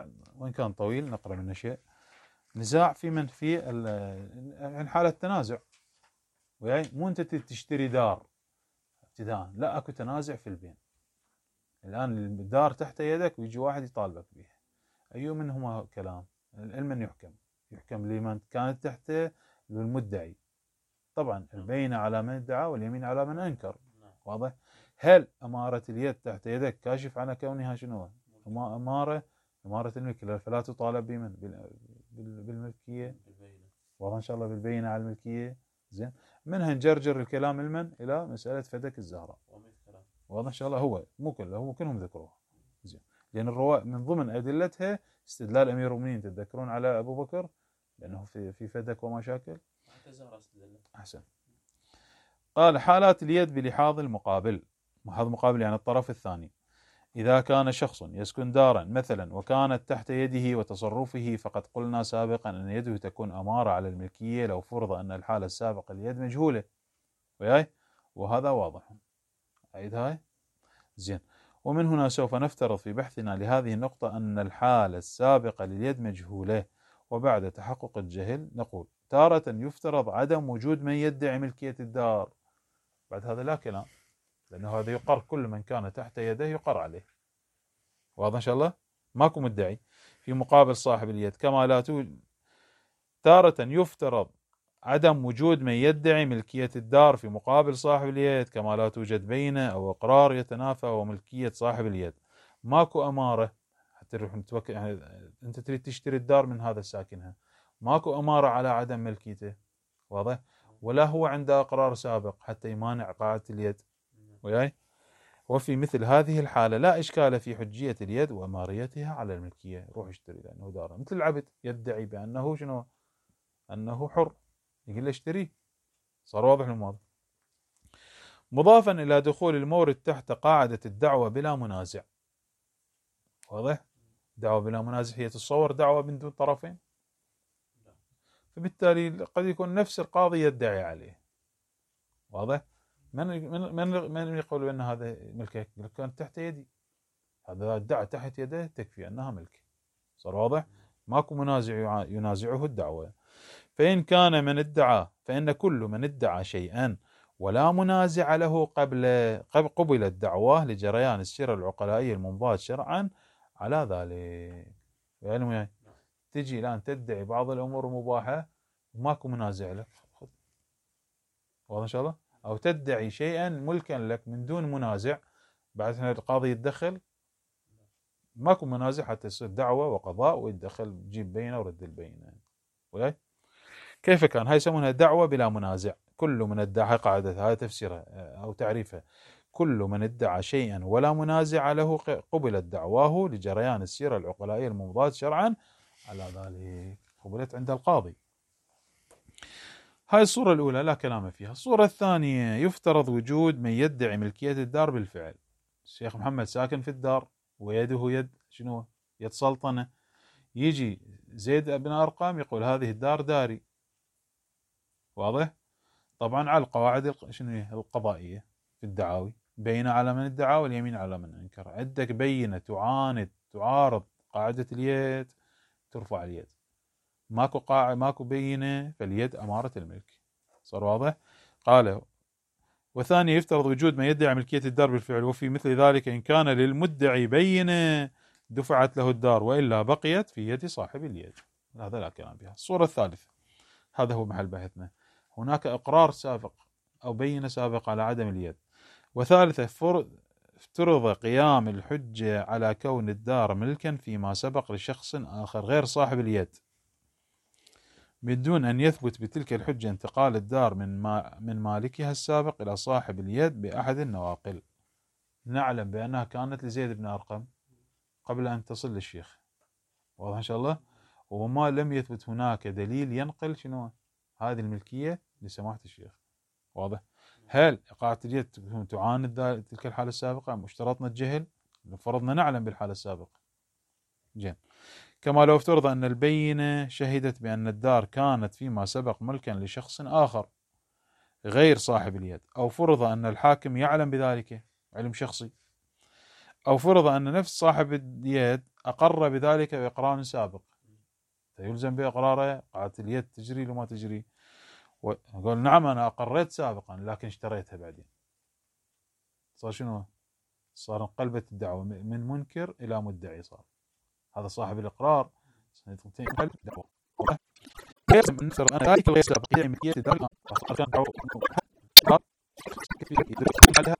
وإن كان طويل نقرأ منه شيء. نزاع في من في يعني حالة تنازع، وياي مو أنت تشتري دار ابتداء، لا أكو تنازع في البين. الآن الدار تحت يدك ويجي واحد يطالبك بها، أي منهما كلام؟ المن يحكم لمن كانت تحته للمدعي. طبعا البينة على من ادعى واليمين على من أنكر. واضح؟ هل أمارة اليد تحت يدك كاشف على كونها شنو؟ أمارة الملك، فلا تطالب بمن؟ بالملكية. واضح إن شاء الله؟ بالبينة على الملكية. زين، منها نجرجر الكلام المن إلى مسألة فدك الزهراء. واضح إن شاء الله؟ هو مو كله، هو كلهم ذكروها. زين، لأن الرواة من ضمن أدلتها استدلال أمير المؤمنين، تتذكرون على أبو بكر لأنه في فدك ومشاكل. أحسن. قال حالات اليد بلحاظ المقابل. لحاظ مقابل يعني الطرف الثاني. إذا كان شخص يسكن دارا مثلا وكانت تحت يده وتصرفه، فقد قلنا سابقا أن يده تكون أمارة على الملكية لو فرض أن الحالة السابقة اليد مجهولة. وهذا واضح. أعيد هاي. زين، ومن هنا سوف نفترض في بحثنا لهذه النقطة أن الحالة السابقة لليد مجهولة، وبعد تحقق الجهل نقول تارة يفترض عدم وجود من يدعي ملكية الدار. بعد هذا لا كلام، لأنه هذا يقر، كل من كان تحت يده يقر عليه. واضح إن شاء الله؟ ماكو مدعي في مقابل صاحب اليد، كما لا توجد. تارة يفترض عدم وجود من يدعي ملكية الدار في مقابل صاحب اليد، كما لا توجد بينة أو إقرار يتنافى وملكية صاحب اليد. ماكو أمارة حتى نروح نتوكل، يعني أنت تريد تشتري الدار من هذا الساكنها، ماكو أمارة على عدم ملكيته. واضح؟ ولا هو عنده إقرار سابق حتى يمانع قاعدة اليد. وياي؟ وفي مثل هذه الحالة لا إشكال في حجية اليد وأماريتها على الملكية. روح اشتري لأنه دار، مثل العبد يدعي بأنه شنو؟ أنه حر، يقول له اشتريه. صار واضح الموضوع. مضافا إلى دخول المورد تحت قاعدة الدعوة بلا منازع. واضح؟ دعوة بلا منازع هي تتصور دعوة من دون طرفين، فبالتالي قد يكون نفس القاضي يدعي عليه. واضح؟ من يقول بأن هذا ملكك؟ يقول كانت تحت يدي، هذا ادعى تحت يده تكفي أنها ملك. صار واضح؟ ماكو منازع ينازعه الدعوة. فإن كان من ادعى، فإن كل من ادعى شيئا ولا منازع له قبل الدعوة لجريان السيرة العقلائية المنضاد شرعا على ذلك. يعني تجي الآن تدعي بعض الأمور المباحة وماكو منازع لك، واضح إن شاء الله؟ أو تدعي شيئا ملكا لك من دون منازع، بعد القاضي يتدخل، ماكو منازع حتى يصير دعوة وقضاء ويتدخل تجيب بينة ورد البينة. وياي؟ كيف كان؟ هاي يسمونها دعوة بلا منازع. كل من ادعى، قاعدة هاي تفسيرها أو تعريفها، كل من ادعى شيئا ولا منازع له قبلت دعواه لجريان السيرة العقلائية المضاد شرعا على ذلك، قبلت عند القاضي. هاي الصورة الأولى لا كلام فيها. الصورة الثانية يفترض وجود من يدعي ملكية الدار بالفعل. الشيخ محمد ساكن في الدار ويده يد شنو؟ يد سلطنة. يجي زيد بن أرقام يقول هذه الدار داري. واضح؟ طبعا على القواعد شنو القضائية في الدعاوي، بينة على من ادعى واليمين على من انكر. عندك بينة تعارض قاعدة اليد، ترفع اليد. ماكو بينة، فاليد أمارة الملك. صار واضح؟ قال وثاني يفترض وجود من يدعي ملكية الدار بالفعل، وفي مثل ذلك إن كان للمدعي بينة دفعت له الدار وإلا بقيت في يد صاحب اليد. هذا لا كلام بها. الصورة الثالثة، هذا هو محل بحثنا، هناك إقرار سابق أو بينة سابقة على عدم اليد. وثالثة افترض قيام الحجة على كون الدار ملكا فيما سبق لشخص آخر غير صاحب اليد، من دون أن يثبت بتلك الحجة انتقال الدار من مالكها السابق إلى صاحب اليد بأحد النواقل. نعلم بأنها كانت لزيد بن أرقم قبل أن تصل للشيخ. واضح إن شاء الله؟ وما لم يثبت هناك دليل ينقل شنو هذه الملكية لسماحة الشيخ. واضح؟ هل قاعدة اليد تعاند تلك الحالة السابقة أم اشترطنا الجهل؟ فرضنا نعلم بالحالة السابقة. جين. كما لو افترض أن البينة شهدت بأن الدار كانت فيما سبق ملكا لشخص آخر غير صاحب اليد، أو فرض أن الحاكم يعلم بذلك علم شخصي، أو فرض أن نفس صاحب اليد أقر بذلك بإقرار سابق، فيلزم بإقراره قاعدة اليد تجري لما تجري، وقال نعم أنا أقريت سابقا لكن اشتريتها بعدين. صار شنو؟ صار انقلبت الدعوة من منكر إلى مدعي. صار هذا صاحب الإقرار انقلب الدعوة. لازم نفرض أن ذلك الغير سابقية من ملكية ذلك كان دعوة عليها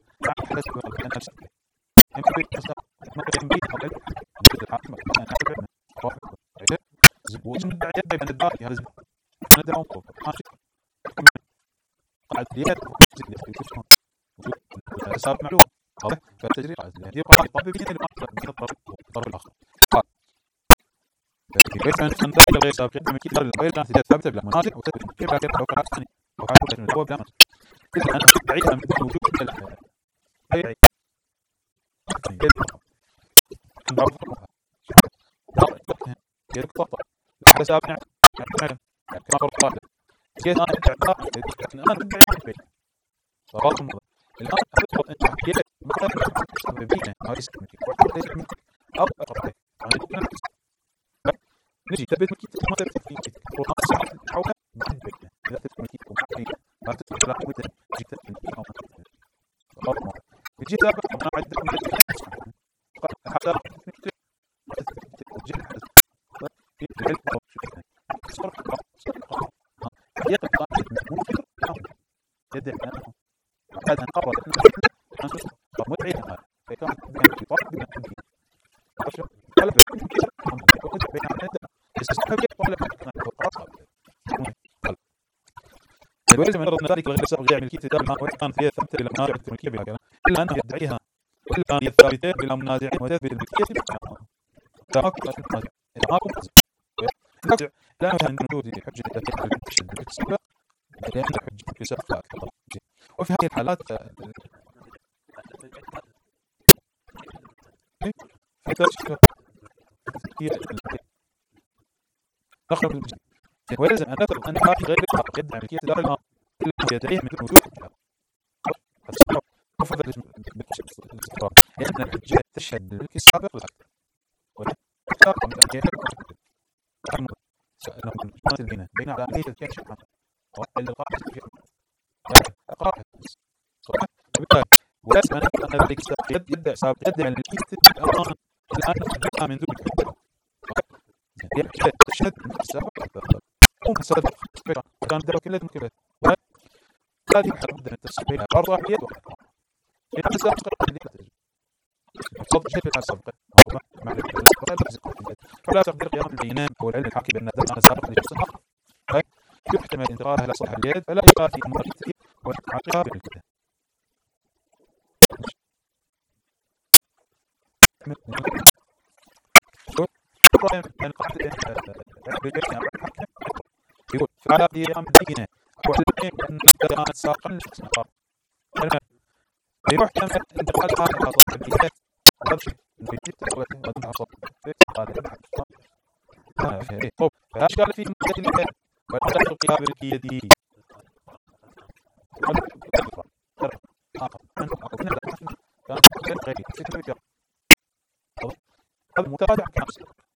حساب معلوم واضح، فتجري يبقى طبيب من الطرف الآخر. كيف أن ذلك الغير سابق من كتاب الغير كانت ثابتة بلا منازع وثبت كيف لكن لو كانت ثانية أو حاجة من الهواء بلا منازع إذا أنا بعيدها من دون وجود الحياة أي حساب كما فرض قال كيف أنا أدعي فقط النظر الآن أفرض أن حكيت ما بينه هذه السنة أو أقرأ نجي تثبت ملكية ما تثبت في القرآن سمعت حولها ما تثبت إذا تثبت ملكية ومحكية ما تثبت لا قوة تجي تثبت ملكية أو ما تثبت غلط مرة تجي تثبت أنا عدت ملكية حتى ما تثبت جهل في العلم أو صرف حقيقة قائد ممكن يدعي أنه بعد أن قرر أنه مدعي هذا فكان في طرف من الحديث قلب ويلزم من رد ذلك الغير سابق ملكية دار ما وكان فيها ثبت إلى منازع الملكية بها كلام إلا أنه يدعيها وإلا أن يثبت بلا منازع وتثبت الملكية بها كما كنت منازع إذا ما كنت منازع لا يمكن أن وجود حجة السبب لأن حجة في سبب أكثر. وفي هذه الحالات نخرج ويلزم أن نفرض أن هذه غير الحق يدعي ملكية دار المال إلا أن يدعيه من دون وجود وفضل الاستقرار لأن الحجة تشهد بالملك السابق للأكثر والسابق من الأمكان سألنا بين علامية الكيان شبعا وإلا القاعدة في أقرار ولازم أن نفرض أن ذلك يدعي سابق يدعي ملكية الأمان الآن من دون وجود تشهد بالملك السابق ممكن صدق كان دعوة كلها ممكن هذه حدود أن تفصل بين أرض واحدة وأخرى إن هذا سابقا صدق شيء في السابقة فلا تقدر قيام البينات أو العلم الحاكي بأن هذا سابق لشخص آخر يحتمل انتقالها إلى صاحب اليد فلا يقال في أمر التأثير والعقاب بالكتاب. يقول فعلى قيام البينة وعلم أن كانت ساقا لشخص آخر يحتمل انتقالها إلى صاحب اليد في جدة وتنها صاحب فأشكال في مدة وتحقق قيام اليد هذا متابع كامس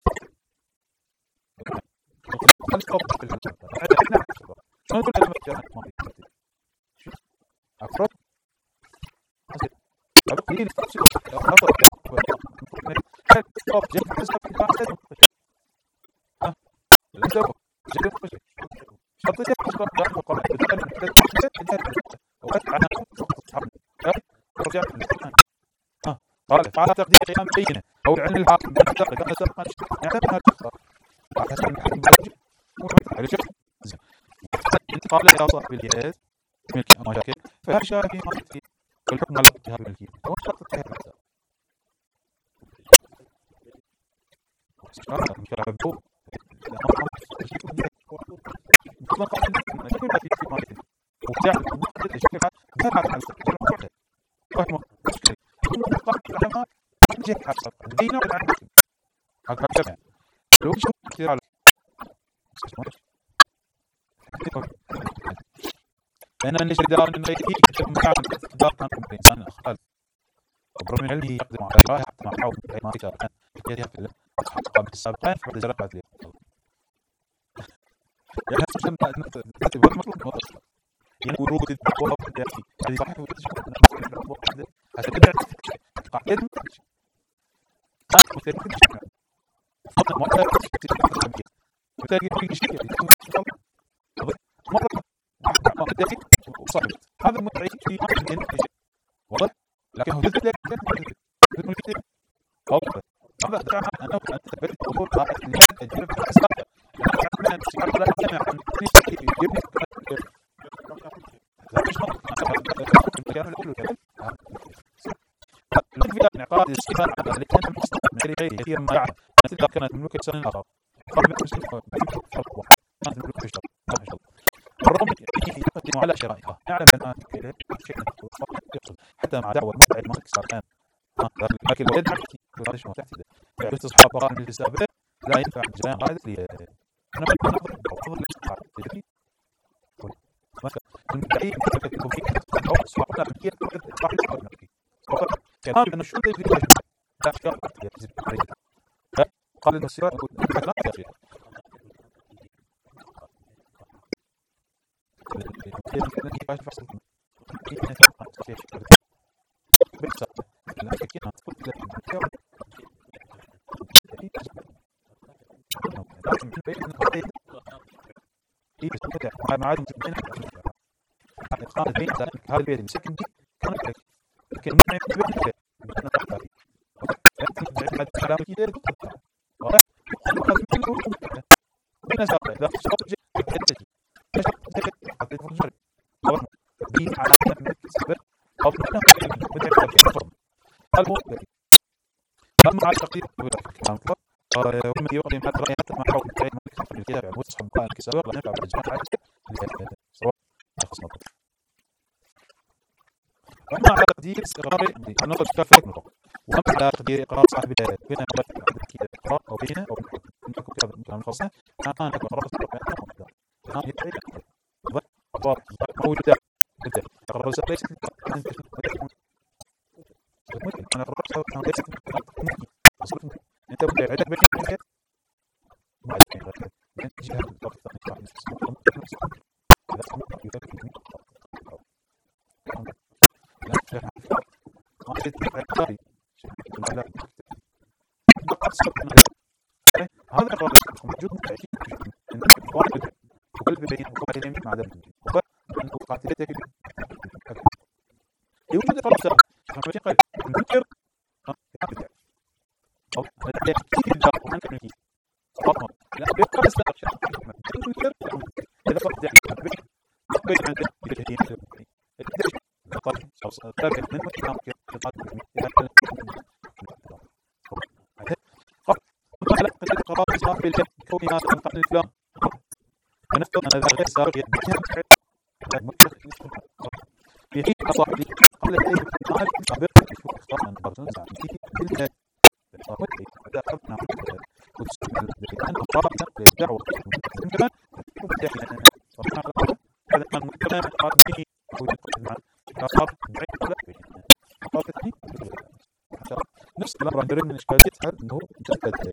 قال فعلى تقدير قيام بينه أو علم الحاكم بأن التقل كان سبقا يعتبرها الأخطاء على حسب الحاكم بالوجه انتقال إلى صاحب اليد ملك أما شاكل فهذا شاكل ما يكفي والحكم على اتهاب الملكية هو شرط اتهاب الأحزاب لأن من يشتري دار من غيره مكان دار كان إنسان أخطأ وبرغم من علمه يقدم على إجراءها حتى مع حاول ما في كان يدها في القابل السابقين فبعد زرقات لي يعني عشان تكتب مطلوب يعني ورود الدعوة هذه صحيح عشان كده قاعدين هذا المتعب في واضح لكن هو جزء هذا أنا أثبت قبول انعقاد الاستيفاء على كان مصدر من غيره كثير ما يعرف تلك كانت مملوكة سنة آخر الرغم يقدم على شرائها نعلم أنها حتى مع دعوة المدعي المالك صار الآن لكن لو يدعي يجوز تصحاب قرار من السابق لا ينفع جريان قاعدة لي أنا أفضل الاستقرار المدعي يكون فيه أو صحابنا كثير كلام أن الشرطة يجري لا أشكال قال المسيرات يقول لا يا شيخ هذا البيت المسكن دي كانت لكن ما يمكن كلام كده أما على تقدير ومن يقدم حتى رأيات مع حكم كائن ملك في الكتاب يعني وتصحب مقال كسابق لا نفع بالإجماع عادة سواء وأما على تقدير استقرار النقطة كافة نقطة وأما على تقدير إقرار صاحب بين إقرار أو بينه أو بينكم كلام خاصة كان لكم قرار كان يدعي واضح موجودة إقرار ليس أنا قررت أنت عندك بيت ما عندك جهة هذا القرار موجود متأكد وقلب بين وقبل اليمين مع ذلك وقال أنه قاتلتك يوجد قرار سابق خمسين قال منكر أو هذا يحكي وأنت منكي لا بيبقى السابق منكر إذا قلت ذلك بين عندك بجهين تابع من مكان قرار صاحب الجهة كونها تنقل الفلان ونفترض أن هذا غير سابق في حين صاحبي قبل أن يكون سابق اختار أن برزون ساعتي تلك إذا أخذنا أن أقرأ دعوة كمان صرنا على هذا كان مكان قادمه نفس الأمر عند من إشكالية هذا أنه جدد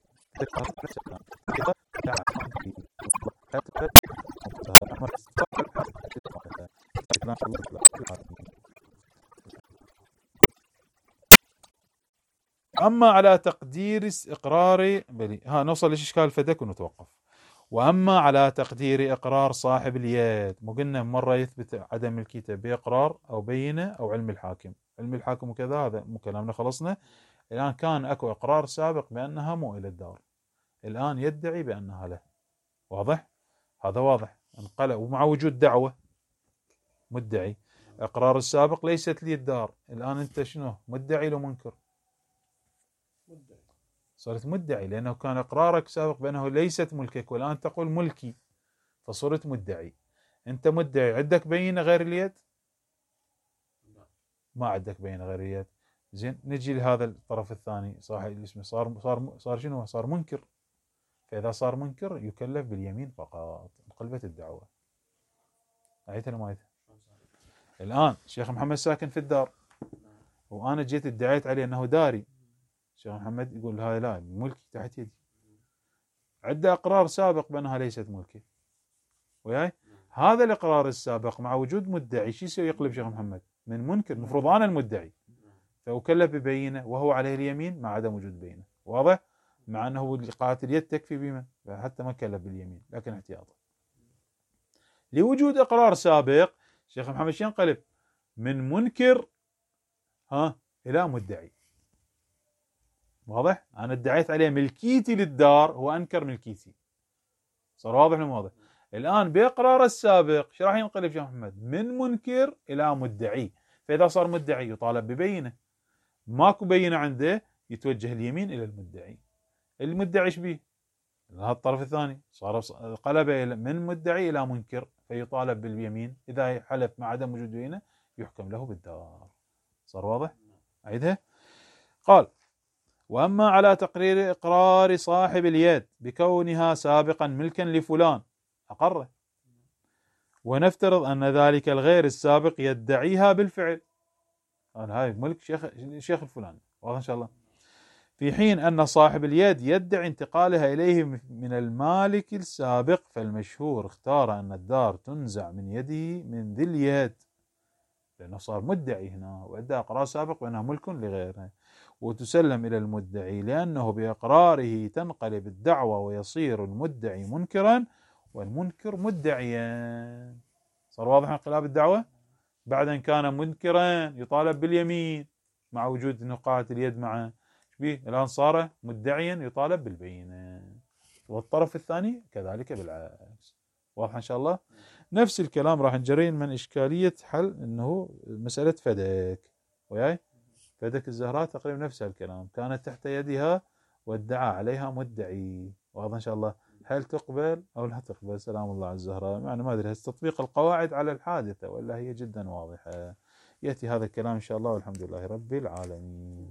أما على تقدير إقرار نوصل لإشكال فدك ونتوقف. وأما على تقدير إقرار صاحب اليد مو قلنا مرة يثبت عدم الكتاب بإقرار أو بينة أو علم الحاكم وكذا هذا مو كلامنا خلصنا. الآن كان أكو إقرار سابق بأنها مو إلى الدار الآن يدعي بأنها له واضح هذا واضح انقلب ومع وجود دعوة مدعي إقرار السابق ليست لي الدار الآن أنت شنو مدعي لو منكر صرت مدعي لأنه كان إقرارك سابق بأنه ليست ملكك والآن تقول ملكي فصرت مدعي. أنت مدعي عندك بينة غير اليد ما عندك بينة غير اليد زين نجي لهذا الطرف الثاني صاحب الاسم صار شنو صار منكر. فإذا صار منكر يكلف باليمين فقط انقلبت الدعوة. أعيتها لما أعيتها الآن الشيخ محمد ساكن في الدار وأنا جيت ادعيت عليه أنه داري، الشيخ محمد يقول هاي لا ملكي تحت يدي، عنده إقرار سابق بأنها ليست ملكي وياي. هذا الإقرار السابق مع وجود مدعي شو يسوي؟ يقلب شيخ محمد من منكر، المفروض أنا المدعي فأكلف ببينة وهو عليه اليمين مع عدم وجود بينة، واضح؟ مع أنه إيقاعة اليد تكفي بمن، حتى ما كلف باليمين لكن احتياطا لوجود إقرار سابق. شيخ محمد شو ينقلب؟ من منكر إلى مدعي، واضح؟ أنا ادعيت عليه ملكيتي للدار، هو أنكر ملكيتي، صار واضح ولا واضح؟ الآن بإقرار السابق شو راح ينقلب شيخ محمد؟ من منكر إلى مدعي، فإذا صار مدعي يطالب ببينة، ماكو بينة عنده يتوجه اليمين إلى المدعي. المدعي ايش بيه؟ هذا الطرف الثاني صار قلب من مدعي إلى منكر فيطالب باليمين، إذا حلف مع عدم وجود بينة يحكم له بالدار. صار واضح؟ أعيدها. قال: وأما على تقرير إقرار صاحب اليد بكونها سابقا ملكا لفلان أقره، ونفترض أن ذلك الغير السابق يدعيها بالفعل، قال هاي ملك شيخ الفلاني، واضح إن شاء الله، في حين أن صاحب اليد يدعي انتقالها إليه من المالك السابق، فالمشهور اختار أن الدار تنزع من يده من ذي اليد، لأنه صار مدعي هنا وأدى إقرار سابق بأنها ملك لغيره، وتسلم إلى المدعي، لأنه بإقراره تنقلب الدعوة ويصير المدعي منكرا والمنكر مدعيا. صار واضح انقلاب الدعوة؟ بعد أن كان منكرا يطالب باليمين مع وجود نقاة اليد معه، الآن صار مدعيا يطالب بالبينة، والطرف الثاني كذلك بالعكس. واضح إن شاء الله؟ نفس الكلام راح نجرين من إشكالية حل إنه مسألة فدك وياي، فدك الزهراء تقريبا نفس الكلام، كانت تحت يدها وادعى عليها مدعي. واضح إن شاء الله؟ هل تقبل أو لا تقبل؟ سلام الله على الزهراء. يعني ما أدري تطبيق القواعد على الحادثة ولا هي جدا واضحة. يأتي هذا الكلام إن شاء الله، والحمد لله رب العالمين.